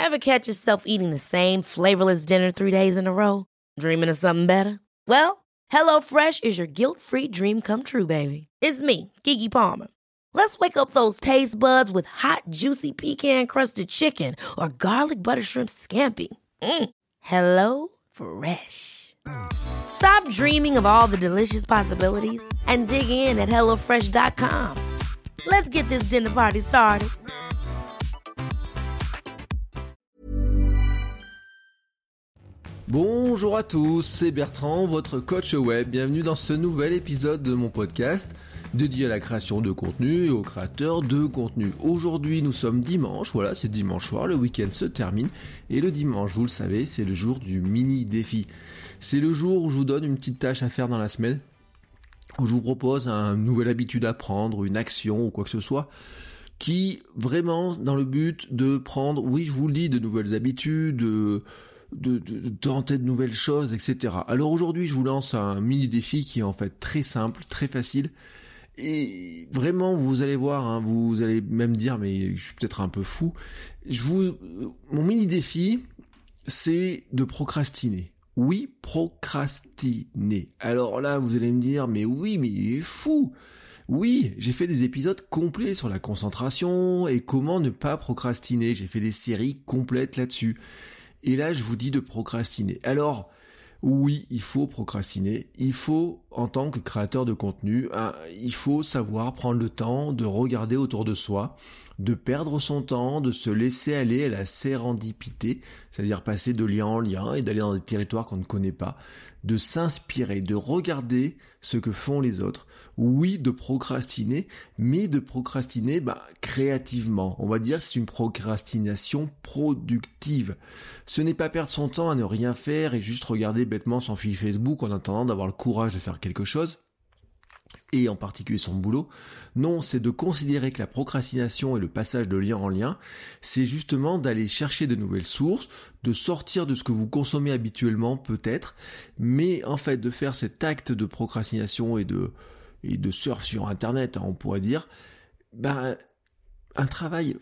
Ever catch yourself eating the same flavorless dinner 3 days in a row? Dreaming of something better? Well, HelloFresh is your guilt-free dream come true, baby. It's me, Keke Palmer. Let's wake up those taste buds with hot, juicy pecan-crusted chicken or garlic butter shrimp scampi. Hello Fresh. Stop dreaming of all the delicious possibilities and dig in at HelloFresh.com. Let's get this dinner party started. Bonjour à tous, c'est Bertrand, votre coach web. Bienvenue dans ce nouvel épisode de mon podcast dédié à la création de contenu et aux créateurs de contenu. Aujourd'hui, nous sommes dimanche, voilà, c'est dimanche soir, le week-end se termine. Et le dimanche, vous le savez, c'est le jour du mini-défi. C'est le jour où je vous donne une petite tâche à faire dans la semaine, où je vous propose une nouvelle habitude à prendre, une action ou quoi que ce soit, qui vraiment dans le but de prendre, oui je vous le dis, de nouvelles habitudes, de tenter de nouvelles choses, etc. Alors aujourd'hui, je vous lance un mini défi qui est en fait très simple, très facile. Et vraiment, vous allez voir, hein, vous allez même dire, mais je suis peut-être un peu fou. Mon mini défi, c'est de procrastiner. Oui, procrastiner. Alors là, vous allez me dire, mais oui, mais il est fou. Oui, j'ai fait des épisodes complets sur la concentration et comment ne pas procrastiner. J'ai fait des séries complètes là-dessus. Et là, je vous dis de procrastiner. Alors, oui, il faut procrastiner. Il faut, en tant que créateur de contenu, il faut savoir prendre le temps de regarder autour de soi, de perdre son temps, de se laisser aller à la sérendipité, c'est-à-dire passer de lien en lien et d'aller dans des territoires qu'on ne connaît pas, de s'inspirer, de regarder ce que font les autres. Oui, de procrastiner, mais de procrastiner créativement. On va dire que c'est une procrastination productive. Ce n'est pas perdre son temps à ne rien faire et juste regarder bêtement son fil Facebook en attendant d'avoir le courage de faire quelque chose, et en particulier son boulot. Non, c'est de considérer que la procrastination et le passage de lien en lien, c'est justement d'aller chercher de nouvelles sources, de sortir de ce que vous consommez habituellement peut-être, mais en fait de faire cet acte de procrastination et de surf sur internet, on pourrait dire, un travail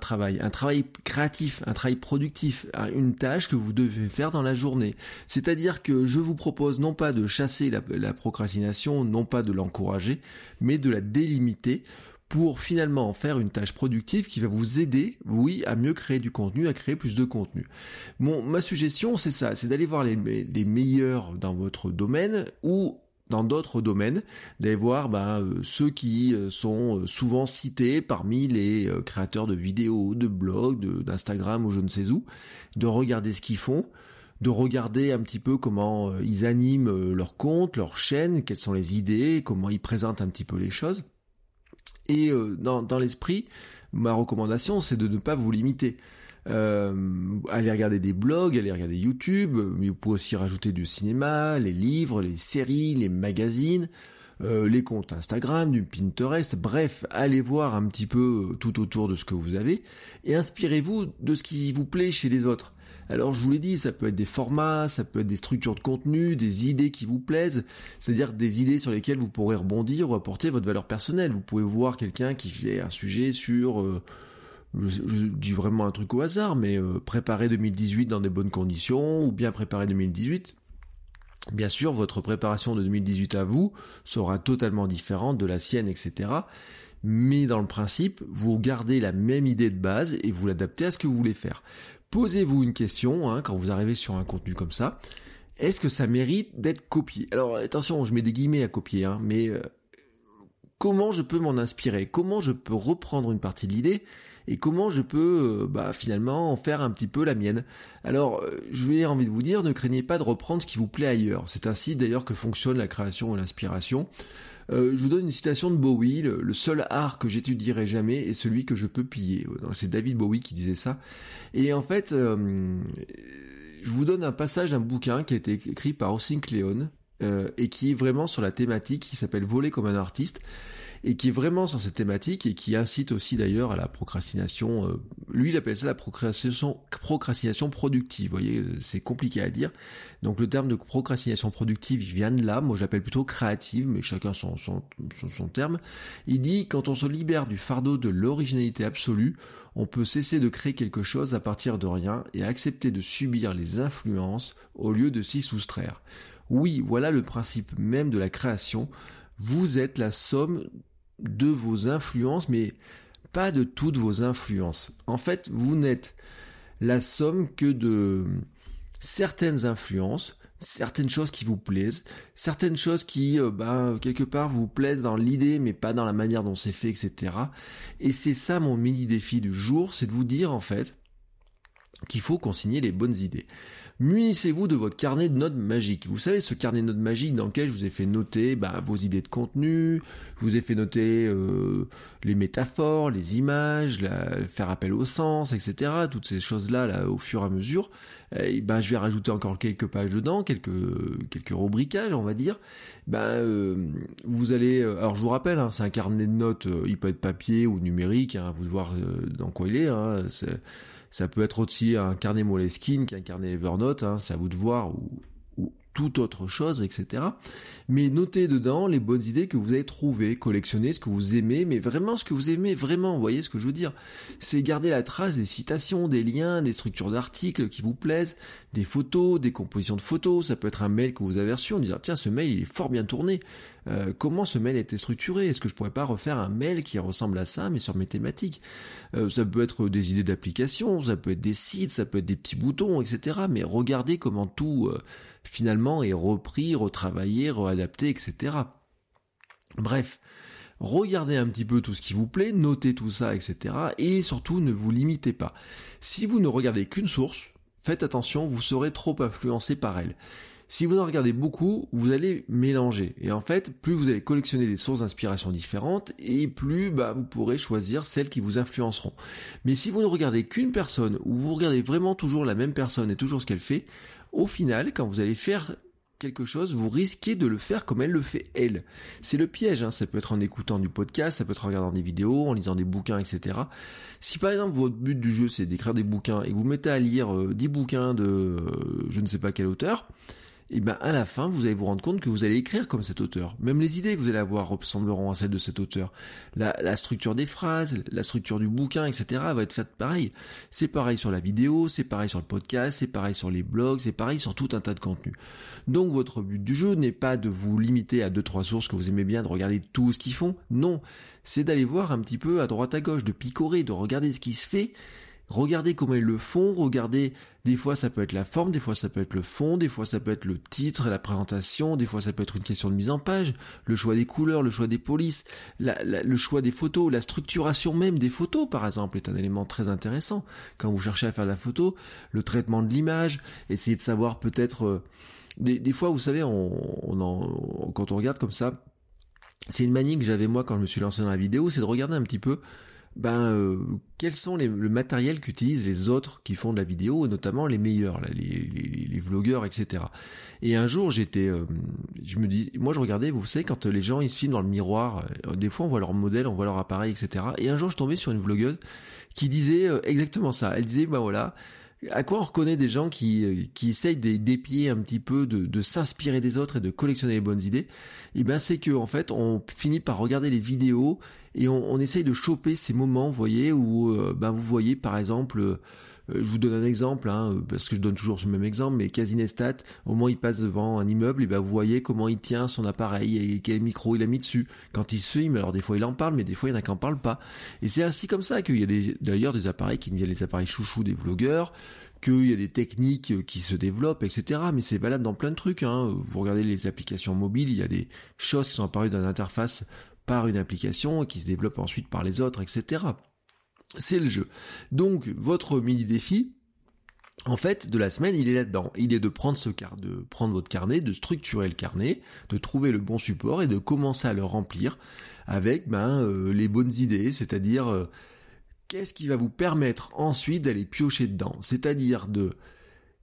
créatif, un travail productif, une tâche que vous devez faire dans la journée. C'est-à-dire que je vous propose non pas de chasser la procrastination, non pas de l'encourager, mais de la délimiter pour finalement en faire une tâche productive qui va vous aider, oui, à mieux créer du contenu, à créer plus de contenu. Bon, ma suggestion, c'est ça, c'est d'aller voir les meilleurs dans votre domaine ou dans d'autres domaines, d'aller voir ceux qui sont souvent cités parmi les créateurs de vidéos, de blogs, d'Instagram ou je ne sais où, de regarder ce qu'ils font, de regarder un petit peu comment ils animent leur compte, leur chaîne, quelles sont les idées, comment ils présentent un petit peu les choses. Et dans l'esprit, ma recommandation, c'est de ne pas vous limiter. Allez regarder des blogs, allez regarder YouTube, mais vous pouvez aussi rajouter du cinéma, les livres, les séries, les magazines, les comptes Instagram, du Pinterest, bref, allez voir un petit peu tout autour de ce que vous avez et inspirez-vous de ce qui vous plaît chez les autres. Alors je vous l'ai dit, ça peut être des formats, ça peut être des structures de contenu, des idées qui vous plaisent, c'est-à-dire des idées sur lesquelles vous pourrez rebondir ou apporter votre valeur personnelle. Vous pouvez voir quelqu'un qui fait un sujet sur... je dis vraiment un truc au hasard, mais préparer 2018 dans des bonnes conditions, ou bien préparer 2018. Bien sûr, votre préparation de 2018 à vous sera totalement différente de la sienne, etc. Mais dans le principe, vous gardez la même idée de base et vous l'adaptez à ce que vous voulez faire. Posez-vous une question quand vous arrivez sur un contenu comme ça. Est-ce que ça mérite d'être copié ? Alors attention, je mets des guillemets à copier, mais comment je peux m'en inspirer ? Comment je peux reprendre une partie de l'idée ? Et comment je peux finalement en faire un petit peu la mienne. Alors, j'ai envie de vous dire, ne craignez pas de reprendre ce qui vous plaît ailleurs. C'est ainsi d'ailleurs que fonctionne la création et l'inspiration. Je vous donne une citation de Bowie, le seul art que j'étudierai jamais est celui que je peux piller. C'est David Bowie qui disait ça. Et en fait, je vous donne un passage d'un bouquin qui a été écrit par Ossink Leon et qui est vraiment sur la thématique qui s'appelle Voler comme un artiste. et qui est vraiment sur cette thématique et qui incite aussi d'ailleurs à la procrastination. Lui, il appelle ça la procrastination productive. Vous voyez, c'est compliqué à dire. Donc le terme de procrastination productive, il vient de là. Moi, je l'appelle plutôt créative, mais chacun son terme. Il dit, quand on se libère du fardeau de l'originalité absolue, on peut cesser de créer quelque chose à partir de rien et accepter de subir les influences au lieu de s'y soustraire. Oui, voilà le principe même de la création. Vous êtes la somme de vos influences, mais pas de toutes vos influences. En fait, vous n'êtes la somme que de certaines influences, certaines choses qui vous plaisent, certaines choses qui, quelque part, vous plaisent dans l'idée, mais pas dans la manière dont c'est fait, etc. Et c'est ça mon mini-défi du jour, c'est de vous dire, en fait, qu'il faut consigner les bonnes idées. Munissez-vous de votre carnet de notes magique. Vous savez, ce carnet de notes magique dans lequel je vous ai fait noter vos idées de contenu, je vous ai fait noter les métaphores, les images, faire appel au sens, etc. Toutes ces choses-là, au fur et à mesure. Je vais rajouter encore quelques pages dedans, quelques rubriquages, on va dire. Vous allez... alors je vous rappelle, c'est un carnet de notes, il peut être papier ou numérique, vous voir dans quoi il est. Ça peut être aussi un carnet Moleskine qu'un carnet Evernote, c'est à vous de voir, ou toute autre chose, etc. Mais notez dedans les bonnes idées que vous avez trouvées, collectionnez ce que vous aimez, mais vraiment ce que vous aimez, vraiment, vous voyez ce que je veux dire. C'est garder la trace des citations, des liens, des structures d'articles qui vous plaisent, des photos, des compositions de photos, ça peut être un mail que vous avez reçu en disant, tiens, ce mail il est fort bien tourné. Comment ce mail a été structuré? Est-ce que je pourrais pas refaire un mail qui ressemble à ça, mais sur mes thématiques? Ça peut être des idées d'application, ça peut être des sites, ça peut être des petits boutons, etc. Mais regardez comment tout, finalement, est repris, retravaillé, réadapté, etc. Bref, regardez un petit peu tout ce qui vous plaît, notez tout ça, etc. Et surtout, ne vous limitez pas. Si vous ne regardez qu'une source, faites attention, vous serez trop influencé par elle. Si vous en regardez beaucoup, vous allez mélanger. Et en fait, plus vous allez collectionner des sources d'inspiration différentes, et plus vous pourrez choisir celles qui vous influenceront. Mais si vous ne regardez qu'une personne, ou vous regardez vraiment toujours la même personne et toujours ce qu'elle fait, au final, quand vous allez faire quelque chose, vous risquez de le faire comme elle le fait elle. C'est le piège, ça peut être en écoutant du podcast, ça peut être en regardant des vidéos, en lisant des bouquins, etc. Si par exemple votre but du jeu c'est d'écrire des bouquins et que vous mettez à lire 10 bouquins de je ne sais pas quel auteur, et à la fin, vous allez vous rendre compte que vous allez écrire comme cet auteur. Même les idées que vous allez avoir ressembleront à celles de cet auteur. La structure des phrases, la structure du bouquin, etc. va être faite pareil. C'est pareil sur la vidéo, c'est pareil sur le podcast, c'est pareil sur les blogs, c'est pareil sur tout un tas de contenus. Donc votre but du jeu n'est pas de vous limiter à 2-3 sources que vous aimez bien, de regarder tout ce qu'ils font. Non, c'est d'aller voir un petit peu à droite à gauche, de picorer, de regarder ce qui se fait. Regardez comment ils le font, regardez, des fois ça peut être la forme, des fois ça peut être le fond, des fois ça peut être le titre, la présentation, des fois ça peut être une question de mise en page, le choix des couleurs, le choix des polices, le choix des photos, la structuration même des photos par exemple est un élément très intéressant. Quand vous cherchez à faire de la photo, le traitement de l'image, essayez de savoir peut-être... Des fois vous savez, quand on regarde comme ça, c'est une manie que j'avais moi quand je me suis lancé dans la vidéo, c'est de regarder un petit peu quels sont le matériel qu'utilisent les autres qui font de la vidéo, et notamment les meilleurs, les vlogueurs, etc. Et un jour, je me dis, moi je regardais, vous savez, quand les gens ils se filment dans le miroir, des fois on voit leur modèle, on voit leur appareil, etc. Et un jour, je tombais sur une vlogueuse qui disait exactement ça. Elle disait, voilà, à quoi on reconnaît des gens qui essayent d'épier un petit peu, de s'inspirer des autres et de collectionner les bonnes idées? Et c'est que en fait on finit par regarder les vidéos et on essaye de choper ces moments, vous voyez, où vous voyez par exemple, je vous donne un exemple, parce que je donne toujours ce même exemple, mais Casinestat, au moment où il passe devant un immeuble, et vous voyez comment il tient son appareil et quel micro il a mis dessus. Quand il se filme, alors des fois il en parle, mais des fois il y en a qui en parlent pas. Et c'est ainsi comme ça qu'il y a d'ailleurs des appareils qui deviennent les appareils chouchous des vlogueurs, qu'il y a des techniques qui se développent, etc. Mais c'est valable dans plein de trucs. Vous regardez les applications mobiles, il y a des choses qui sont apparues dans l'interface par une application et qui se développent ensuite par les autres, etc. C'est le jeu. Donc, votre mini-défi, en fait, de la semaine, il est là-dedans. Il est de prendre votre carnet, de structurer le carnet, de trouver le bon support et de commencer à le remplir avec les bonnes idées, c'est-à-dire qu'est-ce qui va vous permettre ensuite d'aller piocher dedans, c'est-à-dire de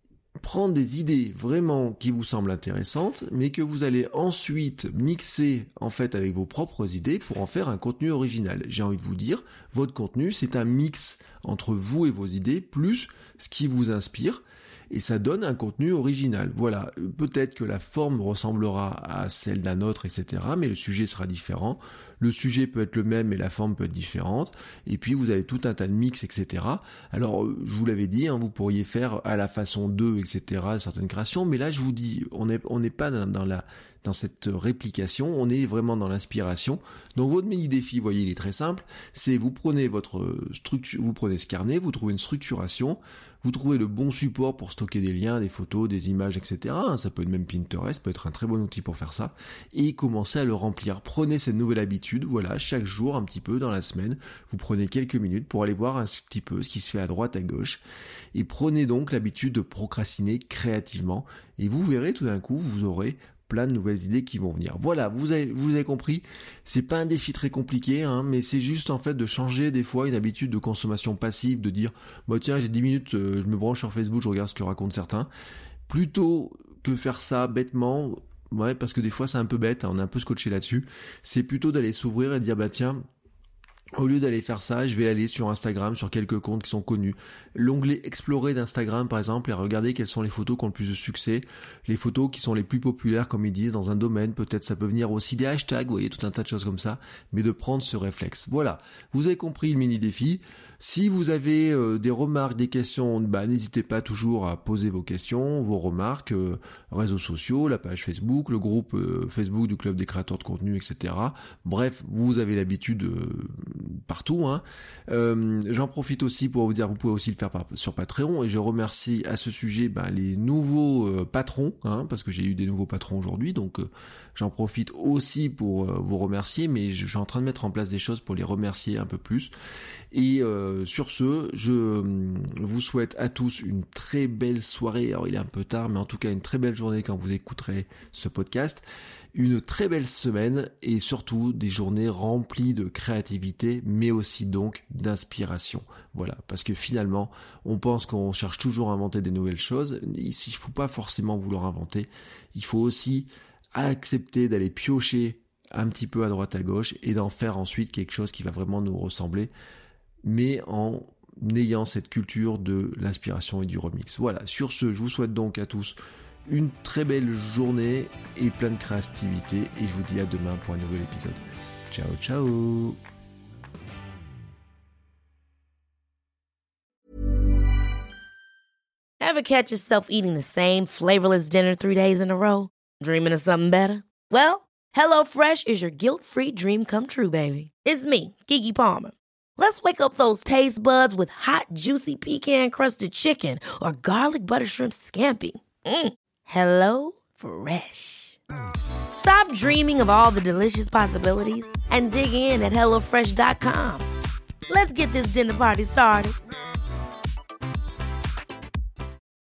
prendre des idées vraiment qui vous semblent intéressantes, mais que vous allez ensuite mixer en fait avec vos propres idées pour en faire un contenu original. J'ai envie de vous dire, votre contenu, c'est un mix entre vous et vos idées, plus ce qui vous inspire, et ça donne un contenu original. Voilà, peut-être que la forme ressemblera à celle d'un autre, etc., mais le sujet sera différent. Le sujet peut être le même, mais la forme peut être différente. Et puis, vous avez tout un tas de mix, etc. Alors, je vous l'avais dit, vous pourriez faire à la façon 2, etc., certaines créations, mais là, je vous dis, on n'est pas dans cette réplication, on est vraiment dans l'inspiration. Donc votre mini-défi, vous voyez, il est très simple, c'est vous prenez votre structure, vous prenez ce carnet, vous trouvez une structuration, vous trouvez le bon support pour stocker des liens, des photos, des images, etc. Ça peut être même Pinterest, ça peut être un très bon outil pour faire ça, et commencez à le remplir. Prenez cette nouvelle habitude, voilà, chaque jour, un petit peu dans la semaine, vous prenez quelques minutes pour aller voir un petit peu ce qui se fait à droite, à gauche, et prenez donc l'habitude de procrastiner créativement, et vous verrez tout d'un coup, vous aurez plein de nouvelles idées qui vont venir. Voilà, vous avez compris, c'est pas un défi très compliqué, mais c'est juste en fait de changer des fois une habitude de consommation passive, de dire, tiens, j'ai 10 minutes, je me branche sur Facebook, je regarde ce que racontent certains, plutôt que faire ça bêtement, parce que des fois c'est un peu bête, on est un peu scotché là-dessus, c'est plutôt d'aller s'ouvrir et de dire, tiens, au lieu d'aller faire ça, je vais aller sur Instagram, sur quelques comptes qui sont connus. L'onglet Explorer d'Instagram, par exemple, et regarder quelles sont les photos qui ont le plus de succès, les photos qui sont les plus populaires, comme ils disent, dans un domaine. Peut-être ça peut venir aussi des hashtags, vous voyez, tout un tas de choses comme ça, mais de prendre ce réflexe. Voilà, vous avez compris le mini-défi. Si vous avez des remarques, des questions, n'hésitez pas toujours à poser vos questions, vos remarques, réseaux sociaux, la page Facebook, le groupe Facebook du Club des créateurs de contenu, etc. Bref, vous avez l'habitude partout. J'en profite aussi pour vous dire, vous pouvez aussi le faire sur Patreon, et je remercie à ce sujet les nouveaux patrons, parce que j'ai eu des nouveaux patrons aujourd'hui, donc j'en profite aussi pour vous remercier, mais je suis en train de mettre en place des choses pour les remercier un peu plus. Et sur ce, je vous souhaite à tous une très belle soirée. Alors il est un peu tard, mais en tout cas une très belle journée quand vous écouterez ce podcast. Une très belle semaine et surtout des journées remplies de créativité, mais aussi donc d'inspiration. Voilà, parce que finalement, on pense qu'on cherche toujours à inventer des nouvelles choses. Ici, il ne faut pas forcément vouloir inventer. Il faut aussi accepter d'aller piocher un petit peu à droite à gauche et d'en faire ensuite quelque chose qui va vraiment nous ressembler, mais en ayant cette culture de l'inspiration et du remix. Voilà, sur ce, je vous souhaite donc à tous une très belle journée et plein de créativité, et je vous dis à demain pour un nouvel épisode. Ciao, ciao. Ever catch yourself eating the same flavorless dinner 3 days in a row? Dreaming of something better? Well, HelloFresh is your guilt-free dream come true, baby. It's me, Keke Palmer. Let's wake up those taste buds with hot, juicy pecan-crusted chicken or garlic butter shrimp scampi. Hello Fresh. Stop dreaming of all the delicious possibilities and dig in at HelloFresh.com. Let's get this dinner party started.